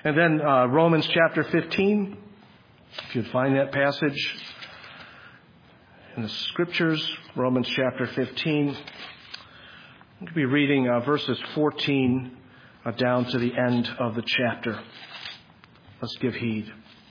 And then Romans chapter 15, if you'd find that passage in the Scriptures, Romans chapter 15. We'll be reading verses 14 down to the end of the chapter. Let's give heed.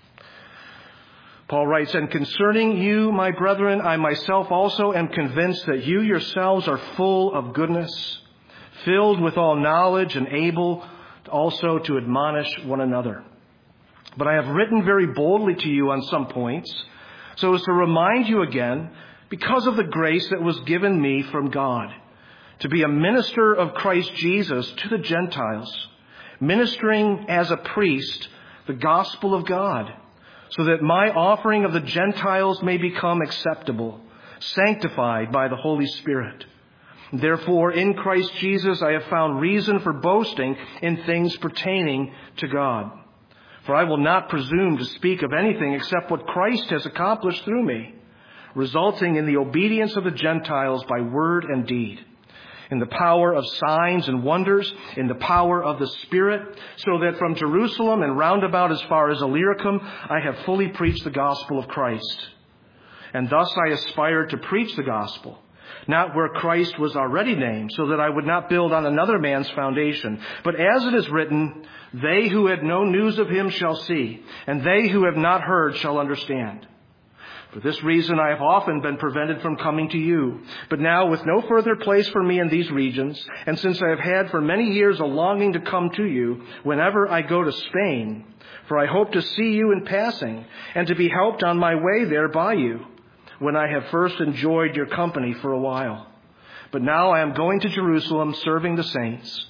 Paul writes, "And concerning you, my brethren, I myself also am convinced that you yourselves are full of goodness, filled with all knowledge, and able also to admonish one another. But I have written very boldly to you on some points, so as to remind you again, because of the grace that was given me from God, to be a minister of Christ Jesus to the Gentiles, ministering as a priest the gospel of God, so that my offering of the Gentiles may become acceptable, sanctified by the Holy Spirit. Therefore, in Christ Jesus, I have found reason for boasting in things pertaining to God. For I will not presume to speak of anything except what Christ has accomplished through me, resulting in the obedience of the Gentiles by word and deed, in the power of signs and wonders, in the power of the Spirit, so that from Jerusalem and round about as far as Illyricum, I have fully preached the gospel of Christ. And thus I aspired to preach the gospel, not where Christ was already named, so that I would not build on another man's foundation. But as it is written, they who had no news of him shall see, and they who have not heard shall understand. For this reason I have often been prevented from coming to you. But now, with no further place for me in these regions, and since I have had for many years a longing to come to you whenever I go to Spain, for I hope to see you in passing, and to be helped on my way there by you, when I have first enjoyed your company for a while. But now I am going to Jerusalem, serving the saints.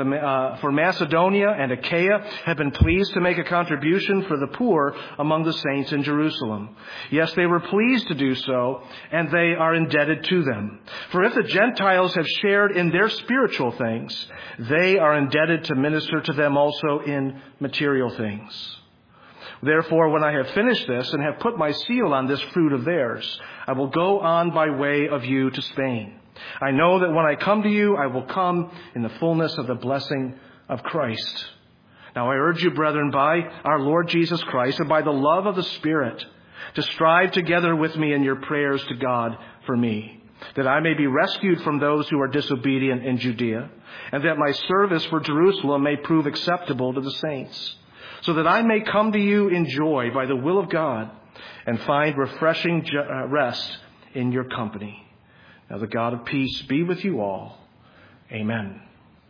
For Macedonia and Achaia have been pleased to make a contribution for the poor among the saints in Jerusalem. Yes, they were pleased to do so, and they are indebted to them. For if the Gentiles have shared in their spiritual things, they are indebted to minister to them also in material things. Therefore, when I have finished this and have put my seal on this fruit of theirs, I will go on by way of you to Spain. I know that when I come to you, I will come in the fullness of the blessing of Christ. Now I urge you, brethren, by our Lord Jesus Christ and by the love of the Spirit, to strive together with me in your prayers to God for me, that I may be rescued from those who are disobedient in Judea, and that my service for Jerusalem may prove acceptable to the saints, so that I may come to you in joy by the will of God and find refreshing rest in your company. Now the God of peace be with you all. Amen.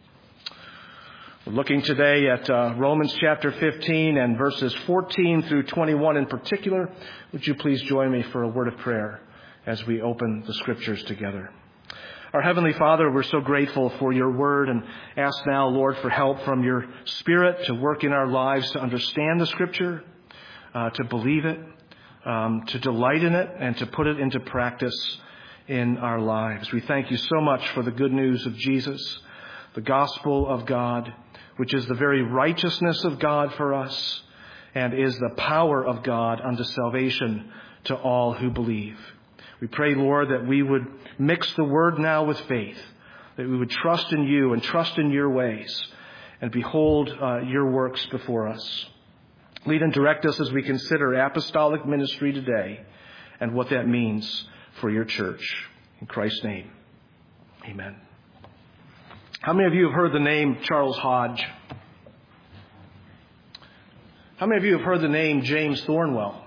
We're looking today at Romans chapter 15 and verses 14 through 21 in particular. Would you please join me for a word of prayer as we open the Scriptures together? Our Heavenly Father, we're so grateful for your word and ask now, Lord, for help from your Spirit to work in our lives to understand the Scripture, to believe it, to delight in it, and to put it into practice in our lives. We thank you so much for the good news of Jesus, the gospel of God, which is the very righteousness of God for us and is the power of God unto salvation to all who believe. We pray, Lord, that we would mix the word now with faith, that we would trust in you and trust in your ways and behold your works before us. Lead and direct us as we consider apostolic ministry today and what that means for your church. In Christ's name, amen. How many of you have heard the name Charles Hodge? How many of you have heard the name James Thornwell?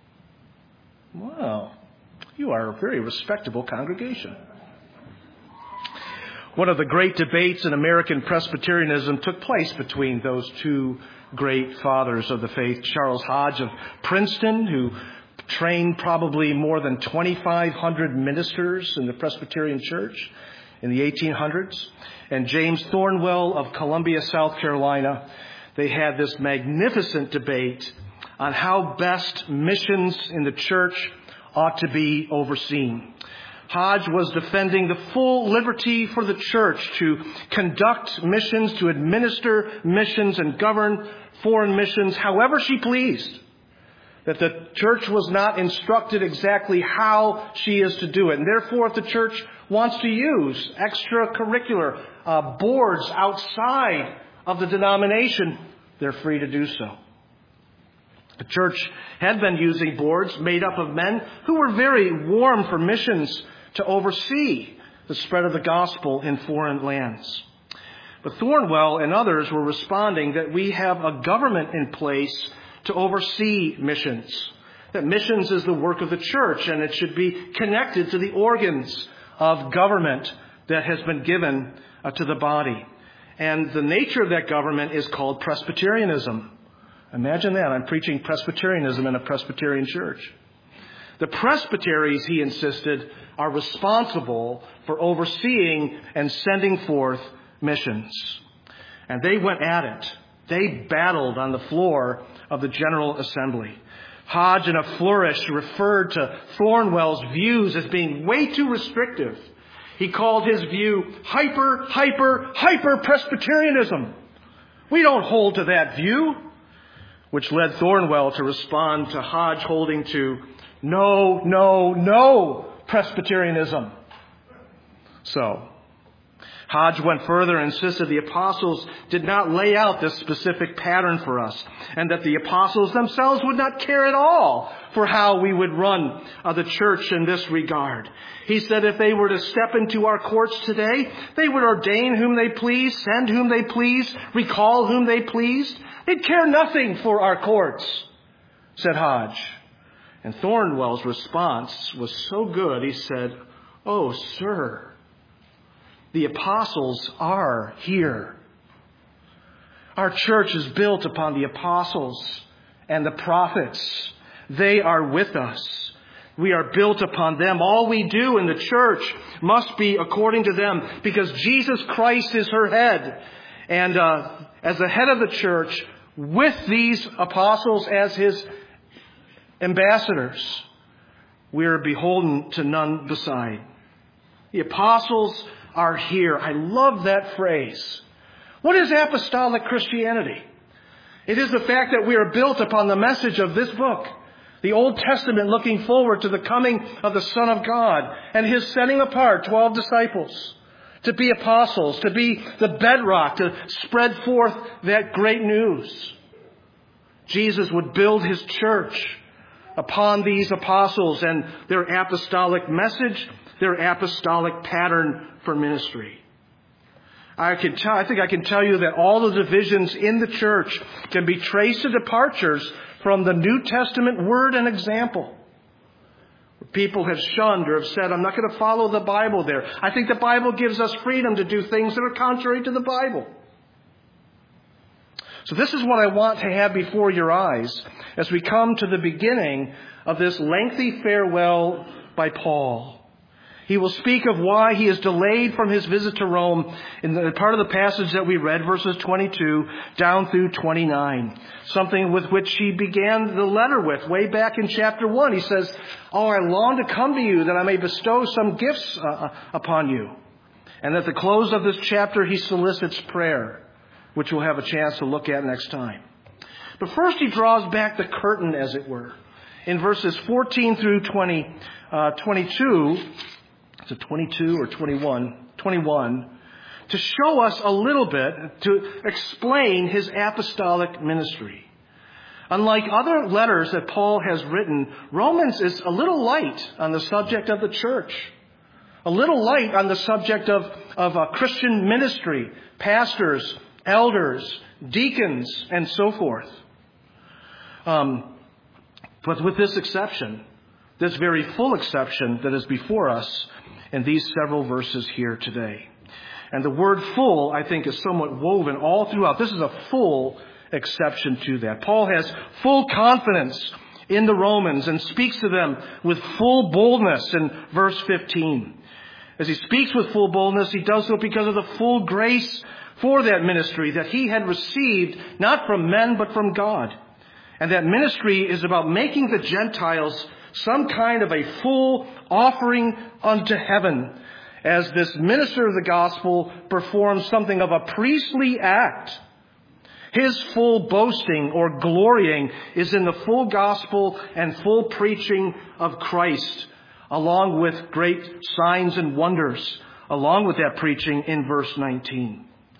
Wow, you are a very respectable congregation. One of the great debates in American Presbyterianism took place between those two great fathers of the faith. Charles Hodge of Princeton, who trained probably more than 2,500 ministers in the Presbyterian Church in the 1800s. And James Thornwell of Columbia, South Carolina. They had this magnificent debate on how best missions in the church ought to be overseen. Hodge was defending the full liberty for the church to conduct missions, to administer missions, and govern foreign missions however she pleased. That the church was not instructed exactly how she is to do it. And therefore, if the church wants to use extracurricular boards outside of the denomination, they're free to do so. The church had been using boards made up of men who were very warm for missions to oversee the spread of the gospel in foreign lands. But Thornwell and others were responding that we have a government in place to oversee missions. That missions is the work of the church, and it should be connected to the organs of government that has been given to the body. And the nature of that government is called Presbyterianism. Imagine that. I'm preaching Presbyterianism in a Presbyterian church. The presbyteries, he insisted, are responsible for overseeing and sending forth missions. And they went at it. They battled on the floor of the General Assembly. Hodge, in a flourish, referred to Thornwell's views as being way too restrictive. He called his view hyper Presbyterianism. We don't hold to that view, which led Thornwell to respond to Hodge holding to no Presbyterianism. So, Hodge went further and insisted the apostles did not lay out this specific pattern for us, and that the apostles themselves would not care at all for how we would run the church in this regard. He said if they were to step into our courts today, they would ordain whom they pleased, send whom they pleased, recall whom they pleased. They'd care nothing for our courts, said Hodge. And Thornwell's response was so good, he said, "Oh, sir, the apostles are here. Our church is built upon the apostles and the prophets. They are with us. We are built upon them. All we do in the church must be according to them, because Jesus Christ is her head. And as the head of the church, with these apostles as his ambassadors, we are beholden to none beside." The apostles are here. I love that phrase. What is apostolic Christianity? It is the fact that we are built upon the message of this book, the Old Testament, looking forward to the coming of the Son of God and his setting apart 12 disciples to be apostles, to be the bedrock, to spread forth that great news. Jesus would build his church upon these apostles and their apostolic message, their apostolic pattern for ministry. I think I can tell you that all the divisions in the church can be traced to departures from the New Testament word and example. People have shunned or have said, "I'm not going to follow the Bible there. I think the Bible gives us freedom to do things that are contrary to the Bible." So this is what I want to have before your eyes as we come to the beginning of this lengthy farewell by Paul. He will speak of why he is delayed from his visit to Rome in the part of the passage that we read, verses 22 down through 29. Something with which he began the letter with way back in chapter 1. He says, "Oh, I long to come to you that I may bestow some gifts upon you." And at the close of this chapter, he solicits prayer, which we'll have a chance to look at next time. But first he draws back the curtain, as it were, in verses 14 through 22, to 22 or 21, to show us a little bit, to explain his apostolic ministry. Unlike other letters that Paul has written, Romans is a little light on the subject of the church, a little light on the subject of Christian ministry, pastors, elders, deacons, and so forth. But with this exception, this very full exception that is before us in these several verses here today. And the word full, I think, is somewhat woven all throughout. This is a full exception to that. Paul has full confidence in the Romans and speaks to them with full boldness in verse 15. As he speaks with full boldness, he does so because of the full grace for that ministry that he had received, not from men, but from God. And that ministry is about making the Gentiles some kind of a full offering unto heaven, as this minister of the gospel performs something of a priestly act. His full boasting or glorying is in the full gospel and full preaching of Christ, along with great signs and wonders, along with that preaching in verse 19.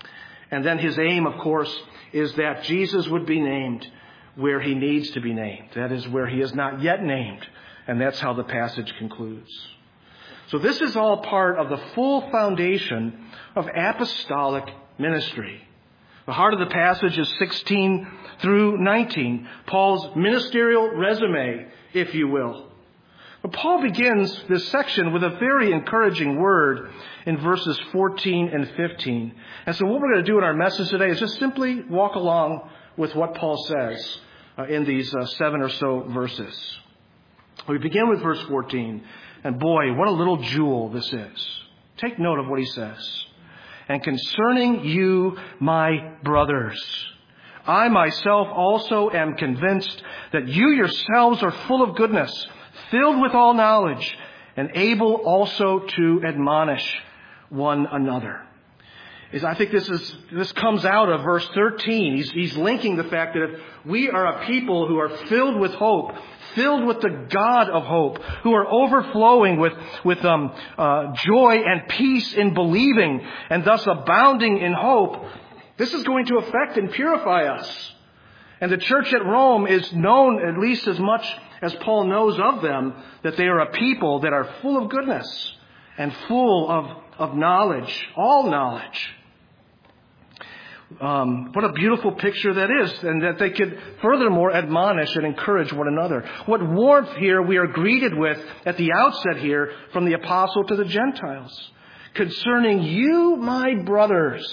And then his aim, of course, is that Jesus would be named where he needs to be named. That is, where he is not yet named. And that's how the passage concludes. So this is all part of the full foundation of apostolic ministry. The heart of the passage is 16 through 19, Paul's ministerial resume, if you will. But Paul begins this section with a very encouraging word in verses 14 and 15. And so what we're going to do in our message today is just simply walk along with what Paul says in these 7 or so verses. We begin with verse 14. And boy, what a little jewel this is. Take note of what he says. And concerning you, my brothers, I myself also am convinced that you yourselves are full of goodness, filled with all knowledge, and able also to admonish one another. I think this comes out of verse 13. He's linking the fact that if we are a people who are filled with hope, filled with the God of hope, who are overflowing with joy and peace in believing, and thus abounding in hope, this is going to affect and purify us. And the church at Rome is known, at least as much as Paul knows of them, that they are a people that are full of goodness and full of knowledge, all knowledge. What a beautiful picture that is, and that they could furthermore admonish and encourage one another. What warmth here we are greeted with at the outset here from the apostle to the Gentiles. Concerning you, my brothers,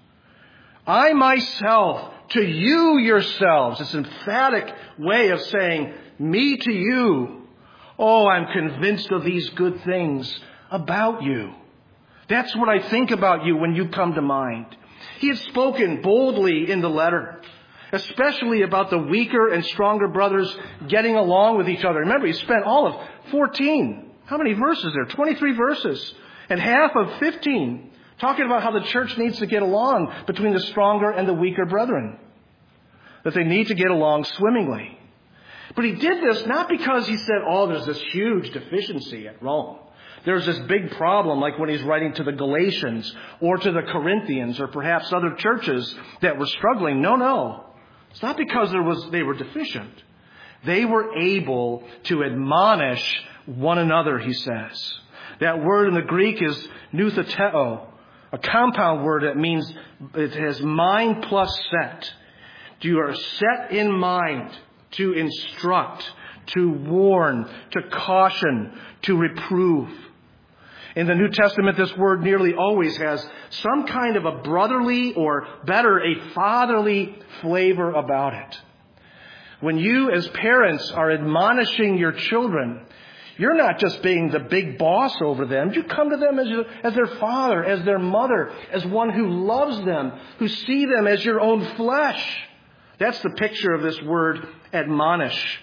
I myself, to you yourselves. It's an emphatic way of saying, me to you. Oh, I'm convinced of these good things about you. That's what I think about you when you come to mind. He had spoken boldly in the letter, especially about the weaker and stronger brothers getting along with each other. Remember, he spent all of 14. How many verses there? 23 verses. And half of 15 talking about how the church needs to get along between the stronger and the weaker brethren. That they need to get along swimmingly. But he did this not because he said, oh, there's this huge deficiency at Rome. There's this big problem, like when he's writing to the Galatians or to the Corinthians or perhaps other churches that were struggling. No. It's not because they were deficient. They were able to admonish one another, he says. That word in the Greek is noutheteo, a compound word that means it has mind plus set. You are set in mind to instruct, to warn, to caution, to reprove. In the New Testament, this word nearly always has some kind of a brotherly or better, a fatherly flavor about it. When you as parents are admonishing your children, you're not just being the big boss over them. You come to them as their father, as their mother, as one who loves them, who see them as your own flesh. That's the picture of this word, admonish.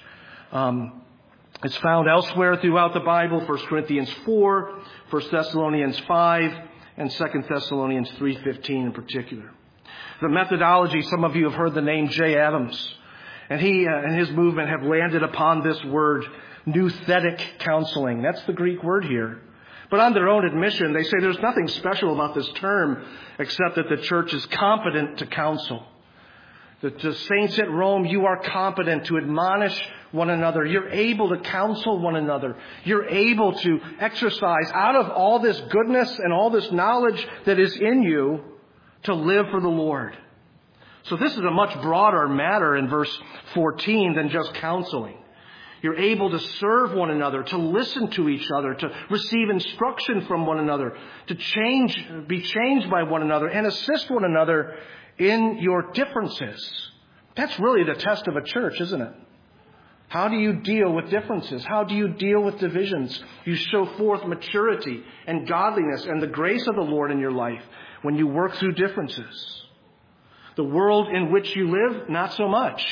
It's found elsewhere throughout the Bible, 1 Corinthians 4, 1 Thessalonians 5, and 2 Thessalonians 3:15 in particular. The methodology, some of you have heard the name Jay Adams, and he and his movement have landed upon this word, nouthetic counseling. That's the Greek word here. But on their own admission, they say there's nothing special about this term except that the church is competent to counsel. The saints at Rome, you are competent to admonish one another. You're able to counsel one another. You're able to exercise out of all this goodness and all this knowledge that is in you to live for the Lord. So this is a much broader matter in verse 14 than just counseling. You're able to serve one another, to listen to each other, to receive instruction from one another, to be changed by one another, and assist one another in your differences. That's really the test of a church, isn't it? How do you deal with differences? How do you deal with divisions? You show forth maturity and godliness and the grace of the Lord in your life when you work through differences. The world in which you live, not so much.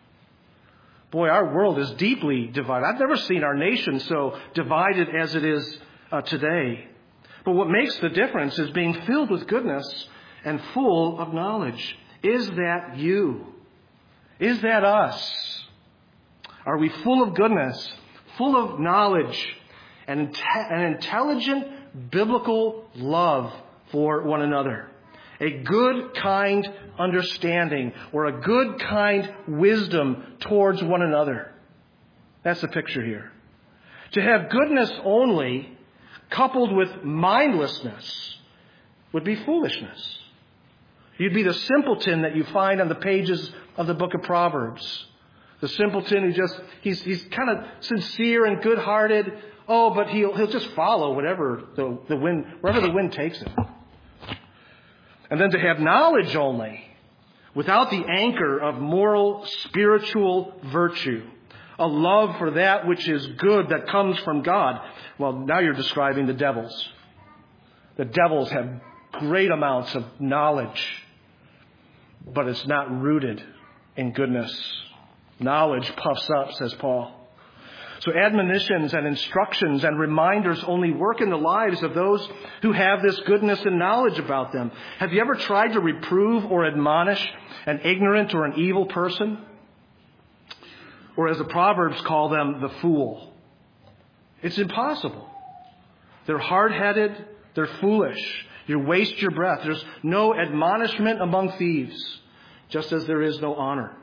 Boy, our world is deeply divided. I've never seen our nation so divided as it is today. But what makes the difference is being filled with goodness and full of knowledge. Is that you? Is that us? Are we full of goodness, full of knowledge, and an intelligent biblical love for one another? a good, kind understanding, or a good, kind wisdom towards one another. That's the picture here. To have goodness only, coupled with mindlessness, would be foolishness. You'd be the simpleton that you find on the pages of the book of Proverbs. The simpleton who he's kind of sincere and good-hearted. Oh, but he'll just follow wherever the wind takes him. And then to have knowledge only, without the anchor of moral, spiritual virtue, a love for that which is good that comes from God. Well, now you're describing the devils. The devils have great amounts of knowledge, but it's not rooted in goodness. Knowledge puffs up, says Paul. So admonitions and instructions and reminders only work in the lives of those who have this goodness and knowledge about them. Have you ever tried to reprove or admonish an ignorant or an evil person? Or as the Proverbs call them, the fool. It's impossible. They're hard-headed. They're foolish. You waste your breath. There's no admonishment among thieves, just as there is no honor.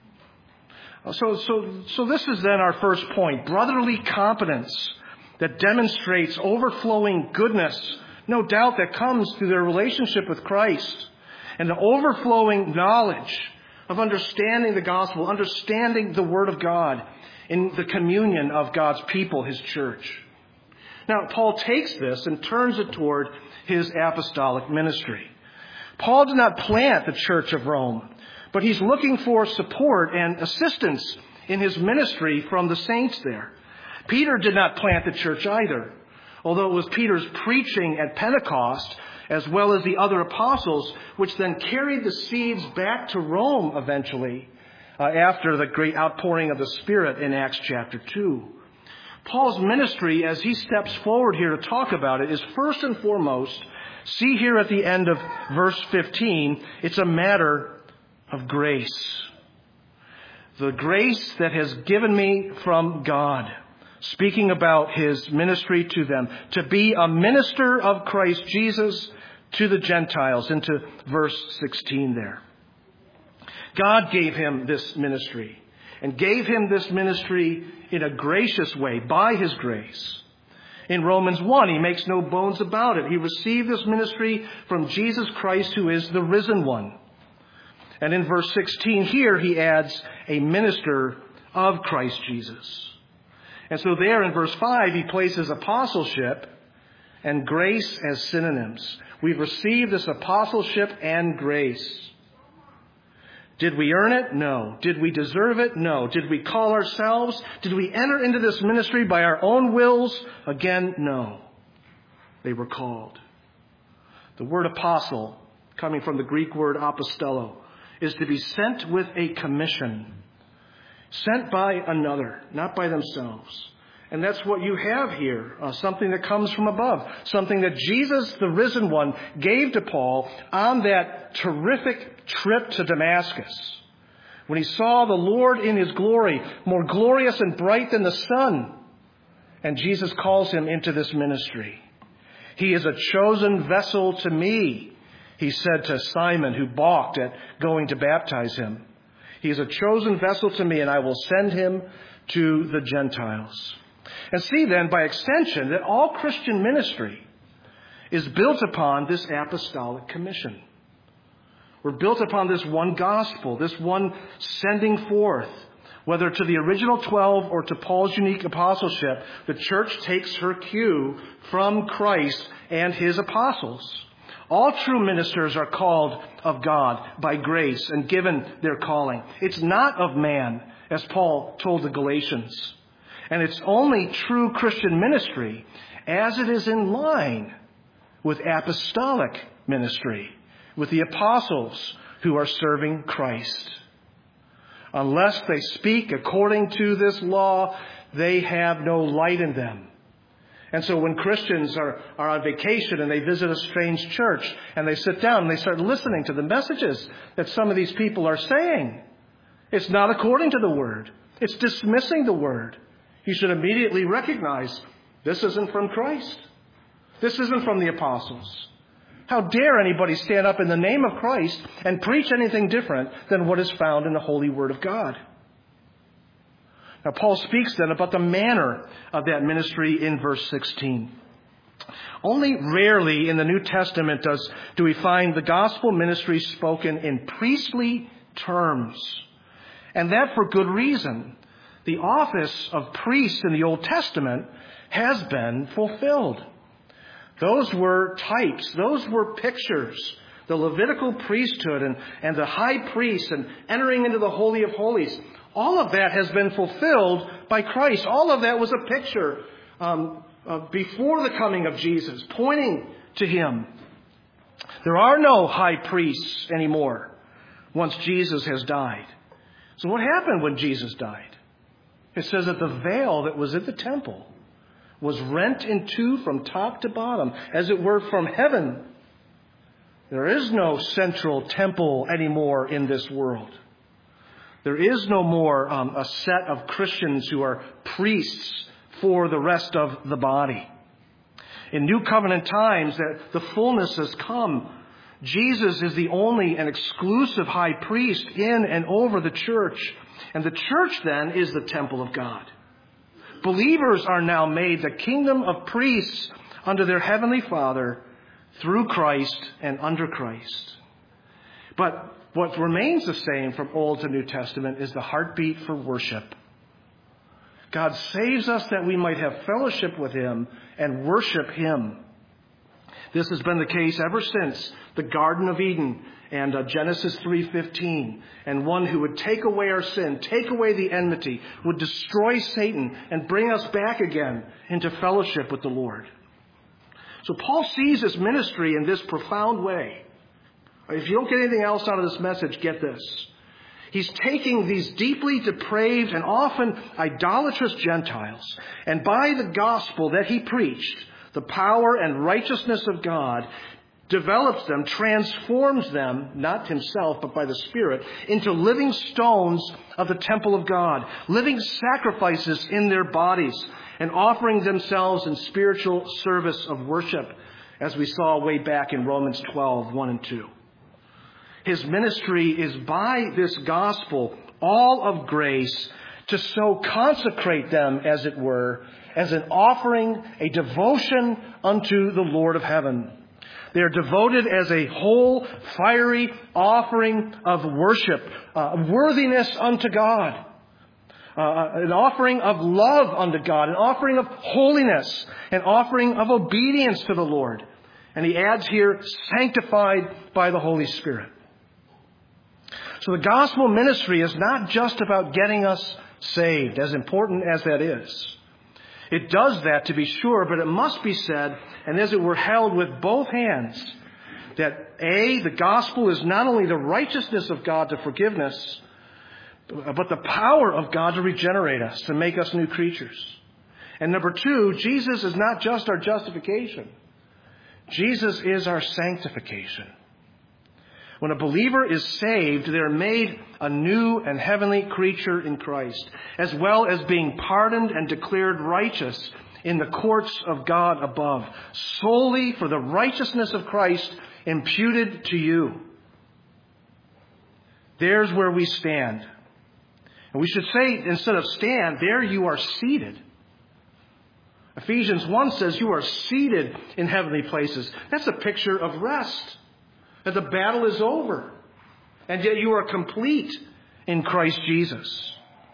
So this is then our first point. Brotherly competence that demonstrates overflowing goodness, no doubt, that comes through their relationship with Christ. And the overflowing knowledge of understanding the gospel, understanding the Word of God in the communion of God's people, His church. Now, Paul takes this and turns it toward his apostolic ministry. Paul did not plant the church of Rome, but he's looking for support and assistance in his ministry from the saints there. Peter did not plant the church either, although it was Peter's preaching at Pentecost, as well as the other apostles, which then carried the seeds back to Rome eventually, after the great outpouring of the Spirit in Acts chapter 2. Paul's ministry, as he steps forward here to talk about it, is first and foremost, see here at the end of verse 15, it's a matter of grace. The grace that has given me from God. Speaking about his ministry to them. To be a minister of Christ Jesus to the Gentiles, into verse 16 there. God gave him this ministry, and gave him this ministry in a gracious way, by his grace. In Romans 1, he makes no bones about it. He received this ministry from Jesus Christ, who is the risen one. And in verse 16 here, he adds a minister of Christ Jesus. And so there in verse 5, he places apostleship and grace as synonyms. We've received this apostleship and grace. Did we earn it? No. Did we deserve it? No. Did we call ourselves? Did we enter into this ministry by our own wills? Again, no. They were called. The word apostle, coming from the Greek word apostello, is to be sent with a commission. Sent by another, not by themselves. And that's what you have here, something that comes from above. Something that Jesus, the risen one, gave to Paul on that terrific trip to Damascus. When he saw the Lord in his glory, more glorious and bright than the sun. And Jesus calls him into this ministry. He is a chosen vessel to me, he said to Simon, who balked at going to baptize him. He is a chosen vessel to me, and I will send him to the Gentiles. And see then, by extension, that all Christian ministry is built upon this apostolic commission. We're built upon this one gospel, this one sending forth. Whether to the original 12 or to Paul's unique apostleship, the church takes her cue from Christ and his apostles. All true ministers are called of God by grace and given their calling. It's not of man, as Paul told the Galatians. And it's only true Christian ministry as it is in line with apostolic ministry, with the apostles who are serving Christ. Unless they speak according to this law, they have no light in them. And so when Christians are on vacation and they visit a strange church and they sit down and they start listening to the messages that some of these people are saying, it's not according to the Word. It's dismissing the Word. You should immediately recognize this isn't from Christ. This isn't from the apostles. How dare anybody stand up in the name of Christ and preach anything different than what is found in the holy Word of God? Now, Paul speaks then about the manner of that ministry in verse 16. Only rarely in the New Testament do we find the gospel ministry spoken in priestly terms. And that for good reason. The office of priest in the Old Testament has been fulfilled. Those were types. Those were pictures. The Levitical priesthood and the high priest and entering into the Holy of Holies. All of that has been fulfilled by Christ. All of that was a picture before the coming of Jesus, pointing to Him. There are no high priests anymore once Jesus has died. So what happened when Jesus died? It says that the veil that was at the temple was rent in two from top to bottom, as it were from heaven. There is no central temple anymore in this world. There is no more a set of Christians who are priests for the rest of the body. In New Covenant times, that the fullness has come. Jesus is the only and exclusive high priest in and over the church. And the church then is the temple of God. Believers are now made the kingdom of priests under their heavenly Father through Christ and under Christ. But what remains the same from Old to New Testament is the heartbeat for worship. God saves us that we might have fellowship with Him and worship Him. This has been the case ever since the Garden of Eden and Genesis 3:15. And one who would take away our sin, take away the enmity, would destroy Satan and bring us back again into fellowship with the Lord. So Paul sees his ministry in this profound way. If you don't get anything else out of this message, get this. He's taking these deeply depraved and often idolatrous Gentiles, and by the gospel that he preached, the power and righteousness of God, develops them, transforms them, not himself, but by the Spirit, into living stones of the temple of God, living sacrifices in their bodies, and offering themselves in spiritual service of worship, as we saw way back in Romans 12, 1 and 2. His ministry is by this gospel, all of grace, to so consecrate them, as it were, as an offering, a devotion unto the Lord of heaven. They are devoted as a whole, fiery offering of worship, worthiness unto God, an offering of love unto God, an offering of holiness, an offering of obedience to the Lord. And he adds here, sanctified by the Holy Spirit. So the gospel ministry is not just about getting us saved, as important as that is. It does that, to be sure, but it must be said, and as it were held with both hands, that A, the gospel is not only the righteousness of God to forgiveness, but the power of God to regenerate us, to make us new creatures. And number two, Jesus is not just our justification. Jesus is our sanctification. When a believer is saved, they're made a new and heavenly creature in Christ, as well as being pardoned and declared righteous in the courts of God above, solely for the righteousness of Christ imputed to you. There's where we stand. And we should say, instead of stand, there you are seated. Ephesians 1 says you are seated in heavenly places. That's a picture of rest. That the battle is over. And yet you are complete in Christ Jesus.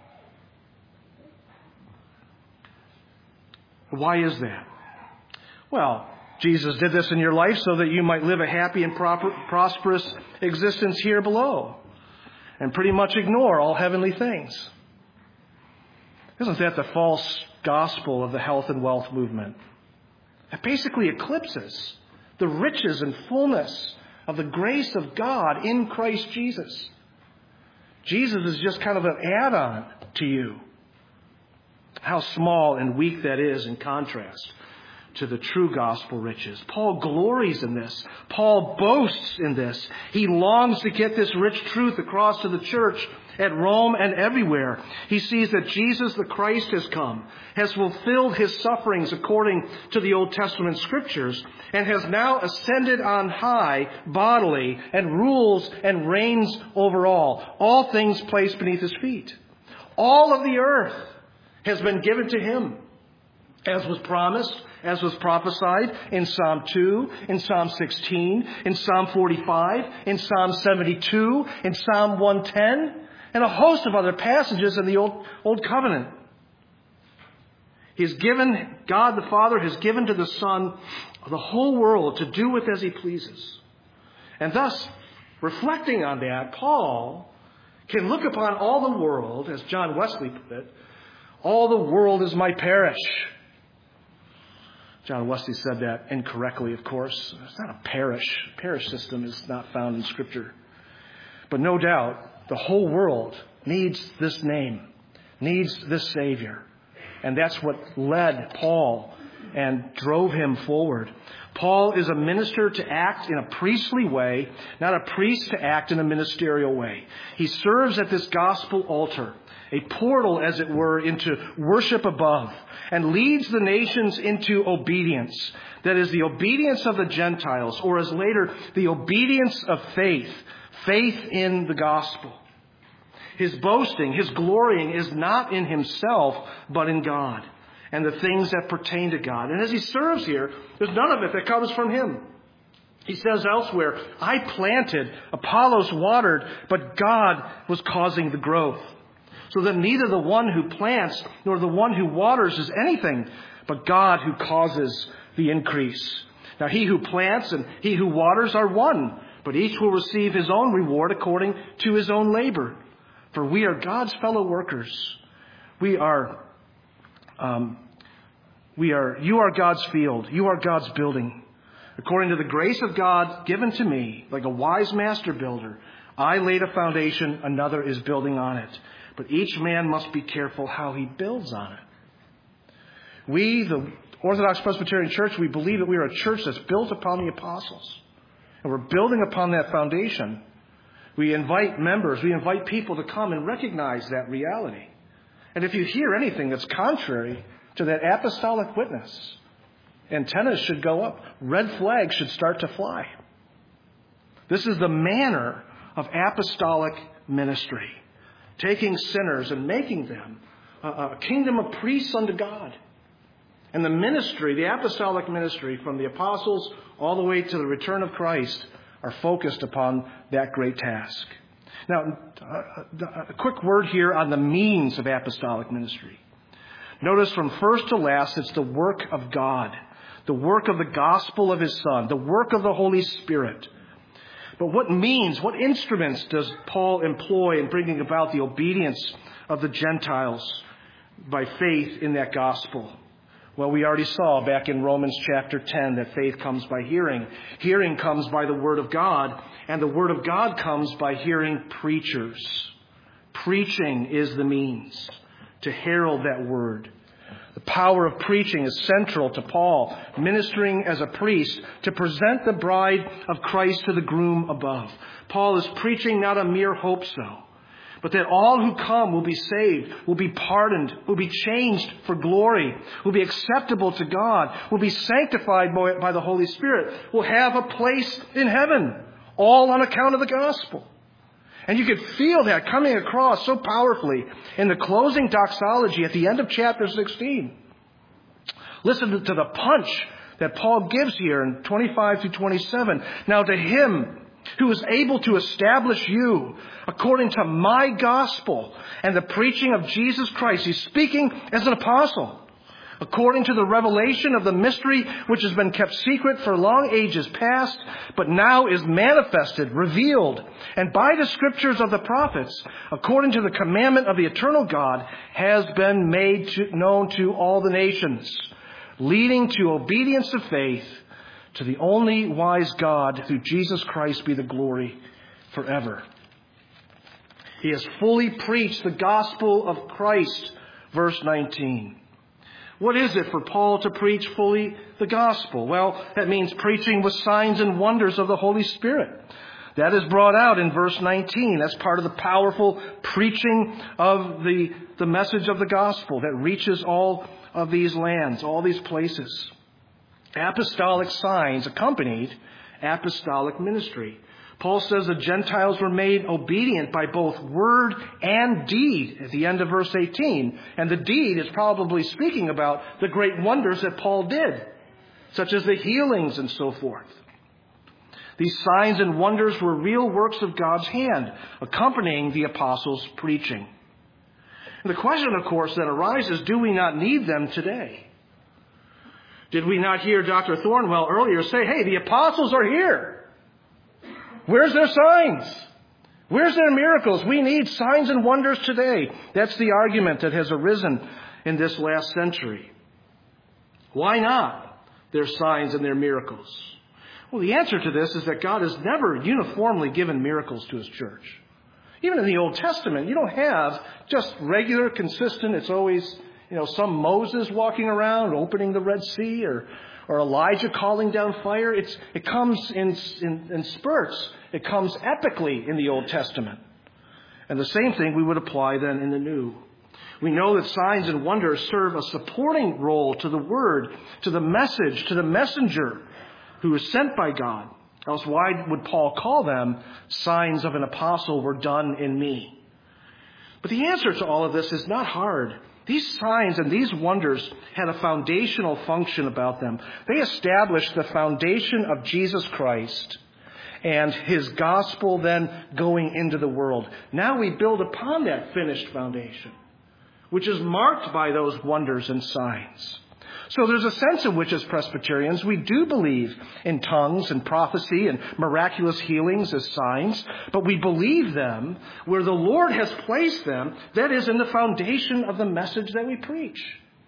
Why is that? Well, Jesus did this in your life so that you might live a happy and prosperous existence here below. And pretty much ignore all heavenly things. Isn't that the false gospel of the health and wealth movement? It basically eclipses the riches and fullness of the grace of God in Christ Jesus. Jesus is just kind of an add-on to you. How small and weak that is in contrast to the true gospel riches. Paul glories in this. Paul boasts in this. He longs to get this rich truth across to the church at Rome and everywhere. He sees that Jesus the Christ has come, has fulfilled his sufferings according to the Old Testament scriptures, and has now ascended on high bodily and rules and reigns over all things placed beneath his feet. All of the earth has been given to him, as was promised, as was prophesied in Psalm 2, in Psalm 16, in Psalm 45, in Psalm 72, in Psalm 110, and a host of other passages in the Old Covenant. God the Father has given to the Son the whole world to do with as he pleases. And thus, reflecting on that, Paul can look upon all the world, as John Wesley put it, all the world is my parish. John Wesley said that incorrectly, of course. It's not a parish. Parish system is not found in Scripture. But no doubt, the whole world needs this name, needs this Savior. And that's what led Paul and drove him forward. Paul is a minister to act in a priestly way, not a priest to act in a ministerial way. He serves at this gospel altar, a portal, as it were, into worship above, and leads the nations into obedience. That is, the obedience of the Gentiles, or as later, the obedience of faith, faith in the gospel. His boasting, his glorying is not in himself, but in God and the things that pertain to God. And as he serves here, there's none of it that comes from him. He says elsewhere, I planted, Apollos watered, but God was causing the growth. So that neither the one who plants nor the one who waters is anything, but God who causes the increase. Now he who plants and he who waters are one, but each will receive his own reward according to his own labor. For we are God's fellow workers. You are God's field. You are God's building. According to the grace of God given to me, like a wise master builder, I laid a foundation, another is building on it. But each man must be careful how he builds on it. We, the Orthodox Presbyterian Church, we believe that we are a church that's built upon the apostles. And we're building upon that foundation. We invite members, we invite people to come and recognize that reality. And if you hear anything that's contrary to that apostolic witness, antennas should go up. Red flags should start to fly. This is the manner of apostolic ministry. Taking sinners and making them a kingdom of priests unto God. And the ministry, the apostolic ministry from the apostles all the way to the return of Christ are focused upon that great task. Now, a quick word here on the means of apostolic ministry. Notice from first to last, it's the work of God, the work of the gospel of his Son, the work of the Holy Spirit. But what means, what instruments does Paul employ in bringing about the obedience of the Gentiles by faith in that gospel? Well, we already saw back in Romans chapter 10 that faith comes by hearing. Hearing comes by the Word of God, and the Word of God comes by hearing preachers. Preaching is the means to herald that Word. The power of preaching is central to Paul, ministering as a priest to present the bride of Christ to the groom above. Paul is preaching not a mere hope so, but that all who come will be saved, will be pardoned, will be changed for glory, will be acceptable to God, will be sanctified by the Holy Spirit, will have a place in heaven, all on account of the gospel. And you could feel that coming across so powerfully in the closing doxology at the end of chapter 16. Listen to the punch that Paul gives here in 25 through 27. Now to him who is able to establish you according to my gospel and the preaching of Jesus Christ. He's speaking as an apostle. According to the revelation of the mystery which has been kept secret for long ages past, but now is manifested, revealed, and by the scriptures of the prophets, according to the commandment of the eternal God, has been made known to all the nations, leading to obedience of faith, to the only wise God, through Jesus Christ be the glory forever. He has fully preached the gospel of Christ, verse 19. What is it for Paul to preach fully the gospel? Well, that means preaching with signs and wonders of the Holy Spirit. That is brought out in verse 19. That's part of the powerful preaching of the message of the gospel that reaches all of these lands, all these places. Apostolic signs accompanied apostolic ministry. Paul says the Gentiles were made obedient by both word and deed at the end of verse 18. And the deed is probably speaking about the great wonders that Paul did, such as the healings and so forth. These signs and wonders were real works of God's hand, accompanying the apostles' preaching. And the question, of course, that arises, do we not need them today? Did we not hear Dr. Thornwell earlier say, hey, the apostles are here. Where's their signs? Where's their miracles? We need signs and wonders today. That's the argument that has arisen in this last century. Why not their signs and their miracles? Well, the answer to this is that God has never uniformly given miracles to His church. Even in the Old Testament, you don't have just regular, consistent, it's always, some Moses walking around, opening the Red Sea, or Elijah calling down fire. It comes in spurts. It comes epically in the Old Testament. And the same thing we would apply then in the New. We know that signs and wonders serve a supporting role to the Word, to the message, to the messenger who is sent by God. Else why would Paul call them signs of an apostle were done in me? But the answer to all of this is not hard. These signs and these wonders had a foundational function about them. They established the foundation of Jesus Christ and His gospel then going into the world. Now we build upon that finished foundation, which is marked by those wonders and signs. So there's a sense in which as Presbyterians we do believe in tongues and prophecy and miraculous healings as signs, but we believe them where the Lord has placed them, that is in the foundation of the message that we preach.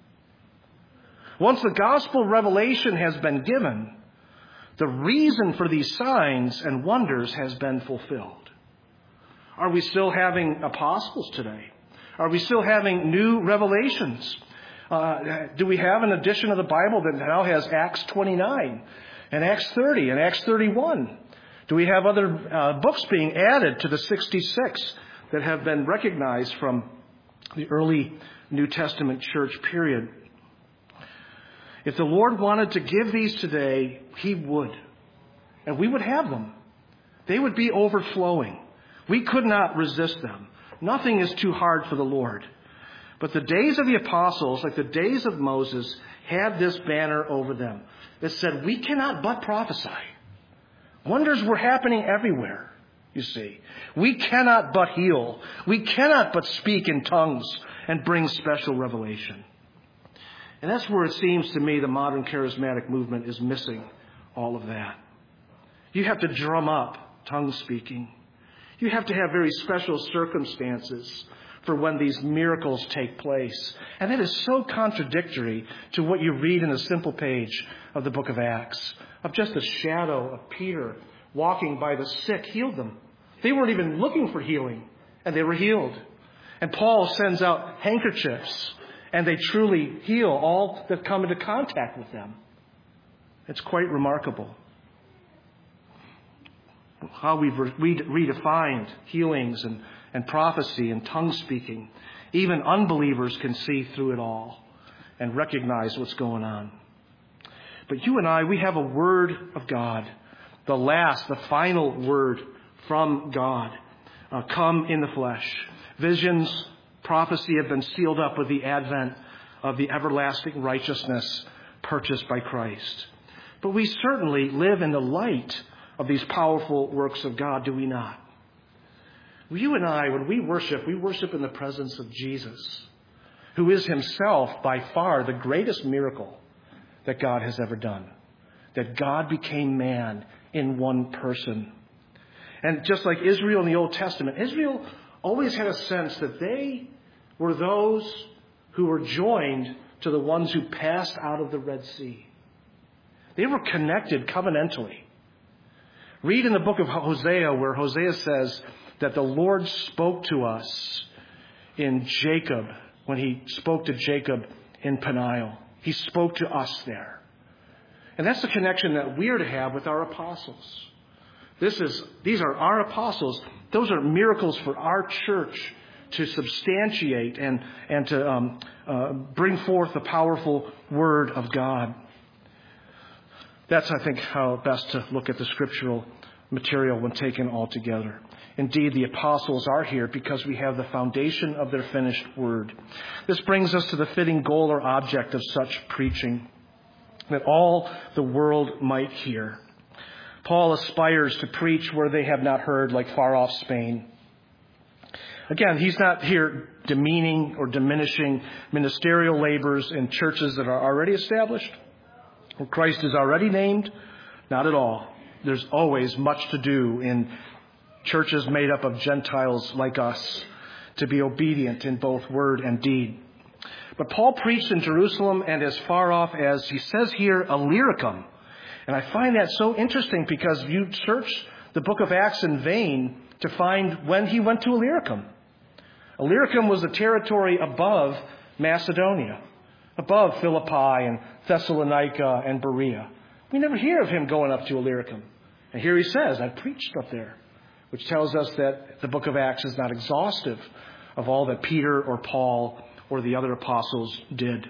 Once the gospel revelation has been given, the reason for these signs and wonders has been fulfilled. Are we still having apostles today? Are we still having new revelations? Do we have an edition of the Bible that now has Acts 29 and Acts 30 and Acts 31? Do we have other books being added to the 66 that have been recognized from the early New Testament church period? If the Lord wanted to give these today, He would. And we would have them. They would be overflowing. We could not resist them. Nothing is too hard for the Lord. But the days of the apostles, like the days of Moses, had this banner over them that said, we cannot but prophesy. Wonders were happening everywhere, you see. We cannot but heal. We cannot but speak in tongues and bring special revelation. And that's where it seems to me the modern charismatic movement is missing all of that. You have to drum up tongue speaking. You have to have very special circumstances for when these miracles take place. And that is so contradictory to what you read in a simple page of the book of Acts, of just a shadow of Peter walking by the sick healed them. They weren't even looking for healing, and they were healed. And Paul sends out handkerchiefs, and they truly heal all that come into contact with them. It's quite remarkable how we've redefined healings and prophecy and tongue speaking. Even unbelievers can see through it all and recognize what's going on. But you and I, we have a word of God, the final word from God, come in the flesh. Visions, prophecy have been sealed up with the advent of the everlasting righteousness purchased by Christ. But we certainly live in the light of these powerful works of God, do we not? You and I, when we worship in the presence of Jesus, who is Himself by far the greatest miracle that God has ever done. That God became man in one person. And just like Israel in the Old Testament, Israel always had a sense that they were those who were joined to the ones who passed out of the Red Sea. They were connected covenantally. Read in the book of Hosea where Hosea says that the Lord spoke to us in Jacob when He spoke to Jacob in Peniel. He spoke to us there. And that's the connection that we are to have with our apostles. These are our apostles. Those are miracles for our church to substantiate and to bring forth the powerful Word of God. That's, I think, how best to look at the scriptural material when taken all together. Indeed, the apostles are here because we have the foundation of their finished word. This brings us to the fitting goal or object of such preaching, that all the world might hear. Paul aspires to preach where they have not heard, like far off Spain. Again, he's not here demeaning or diminishing ministerial labors in churches that are already established, where Christ is already named. Not at all. There's always much to do in churches made up of Gentiles like us to be obedient in both word and deed. But Paul preached in Jerusalem and as far off as, he says here, Illyricum. And I find that so interesting because you search the book of Acts in vain to find when he went to Illyricum. Illyricum was the territory above Macedonia, above Philippi and Thessalonica and Berea. We never hear of him going up to Illyricum. And here he says, I preached up there, which tells us that the book of Acts is not exhaustive of all that Peter or Paul or the other apostles did.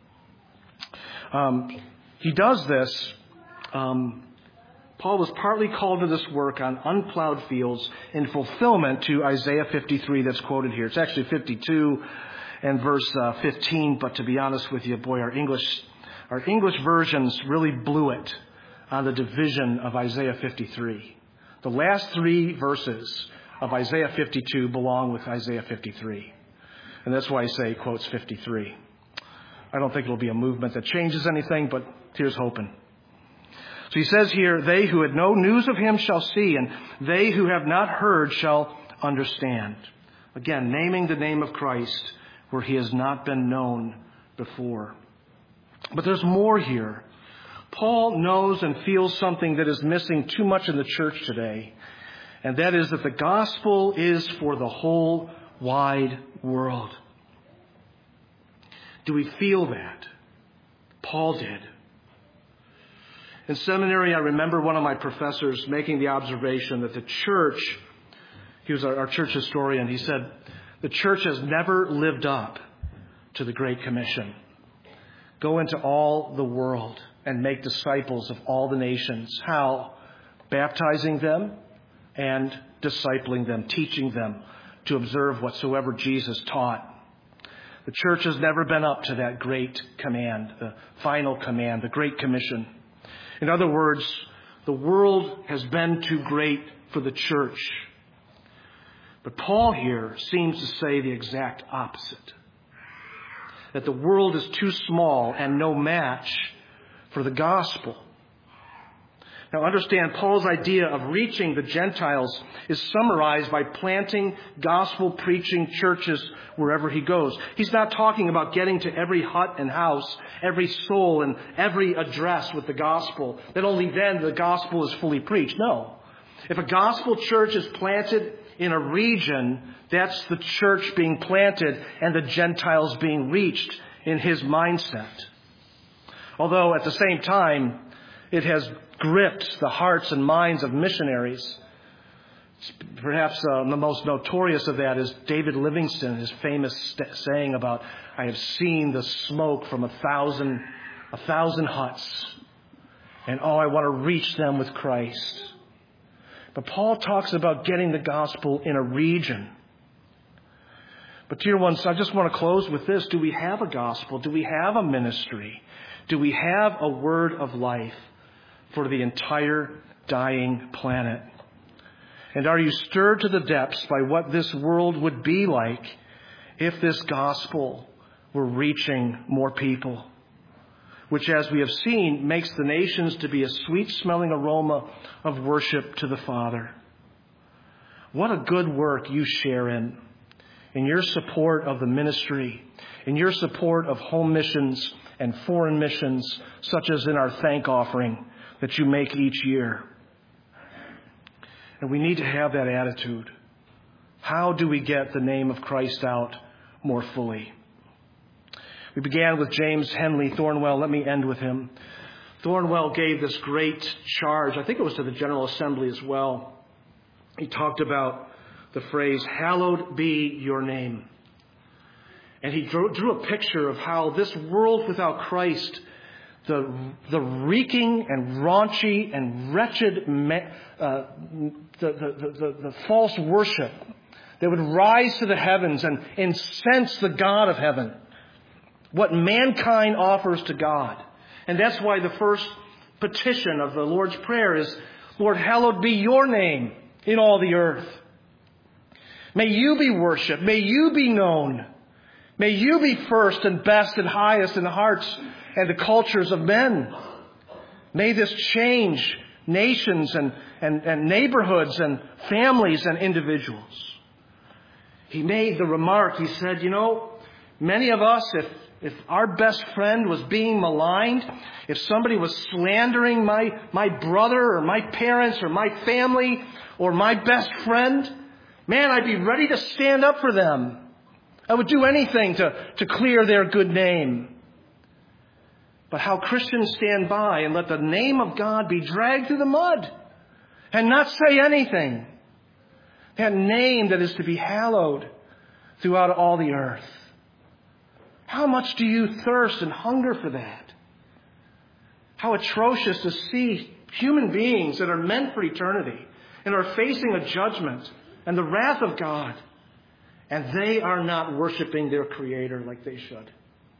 He does this. Paul was partly called to this work on unplowed fields in fulfillment to Isaiah 53 that's quoted here. It's actually 52 and verse 15, but to be honest with you, boy, our English versions really blew it on the division of Isaiah 53. The last three verses of Isaiah 52 belong with Isaiah 53. And that's why I say quotes 53. I don't think it'll be a movement that changes anything, but here's hoping. So he says here, they who had no news of him shall see, and they who have not heard shall understand. Again, naming the name of Christ where he has not been known before. But there's more here. Paul knows and feels something that is missing too much in the church today, and that is that the gospel is for the whole wide world. Do we feel that? Paul did. In seminary, I remember one of my professors making the observation that the church, he was our church historian, he said, the church has never lived up to the Great Commission. Go into all the world and make disciples of all the nations. How? Baptizing them and discipling them, teaching them to observe whatsoever Jesus taught. The church has never been up to that great command, the final command, the Great Commission. In other words, the world has been too great for the church. But Paul here seems to say the exact opposite. That the world is too small and no match for the gospel. Now understand, Paul's idea of reaching the Gentiles is summarized by planting gospel-preaching churches wherever he goes. He's not talking about getting to every hut and house, every soul and every address with the gospel, that only then the gospel is fully preached. No. If a gospel church is planted in a region, that's the church being planted and the Gentiles being reached in his mindset. Although at the same time, it has gripped the hearts and minds of missionaries. Perhaps the most notorious of that is David Livingstone, his famous saying about, I have seen the smoke from a thousand huts, and I want to reach them with Christ. But Paul talks about getting the gospel in a region. But dear ones, I just want to close with this. Do we have a gospel? Do we have a ministry? Do we have a word of life for the entire dying planet? And are you stirred to the depths by what this world would be like if this gospel were reaching more people? Which, as we have seen, makes the nations to be a sweet-smelling aroma of worship to the Father. What a good work you share in your support of the ministry, in your support of home missions and foreign missions, such as in our thank offering that you make each year. And we need to have that attitude. How do we get the name of Christ out more fully? We began with James Henley Thornwell. Let me end with him. Thornwell gave this great charge. I think it was to the General Assembly as well. He talked about the phrase, "Hallowed be your name." And he drew a picture of how this world without Christ, the reeking and raunchy and wretched, the false worship that would rise to the heavens and incense the God of heaven, what mankind offers to God. And that's why the first petition of the Lord's Prayer is, "Lord, hallowed be your name in all the earth. May you be worshipped. May you be known. May you be first and best and highest in the hearts and the cultures of men. May this change nations and neighborhoods and families and individuals." He made the remark, he said, many of us, if our best friend was being maligned, if somebody was slandering my brother or my parents or my family or my best friend, man, I'd be ready to stand up for them. I would do anything to clear their good name. But how Christians stand by and let the name of God be dragged through the mud and not say anything. That name that is to be hallowed throughout all the earth. How much do you thirst and hunger for that? How atrocious to see human beings that are meant for eternity and are facing a judgment and the wrath of God, and they are not worshiping their Creator like they should.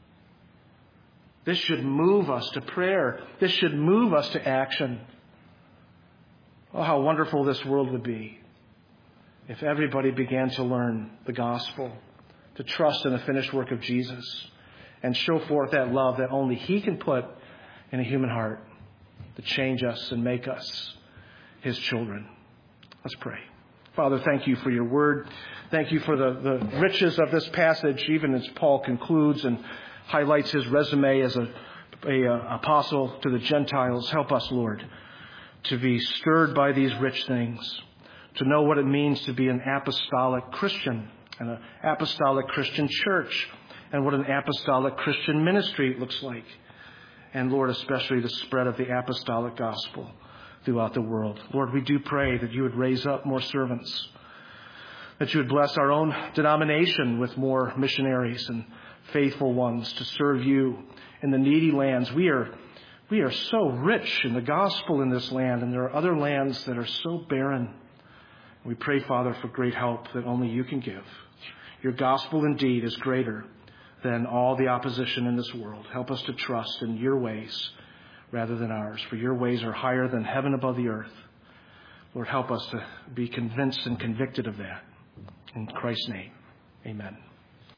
This should move us to prayer. This should move us to action. Oh, how wonderful this world would be if everybody began to learn the gospel, to trust in the finished work of Jesus, and show forth that love that only He can put in a human heart to change us and make us His children. Let's pray. Father, thank you for your word. Thank you for the riches of this passage, even as Paul concludes and highlights his resume as an apostle to the Gentiles. Help us, Lord, to be stirred by these rich things, to know what it means to be an apostolic Christian and an apostolic Christian church, and what an apostolic Christian ministry looks like. And Lord, especially the spread of the apostolic gospel throughout the world. Lord, we do pray that you would raise up more servants, that you would bless our own denomination with more missionaries and faithful ones to serve you in the needy lands. We are so rich in the gospel in this land, and there are other lands that are so barren. We pray, Father, for great help that only you can give. Your gospel indeed is greater than all the opposition in this world. Help us to trust in your ways rather than ours, for your ways are higher than heaven above the earth. Lord, help us to be convinced and convicted of that. In Christ's name, amen.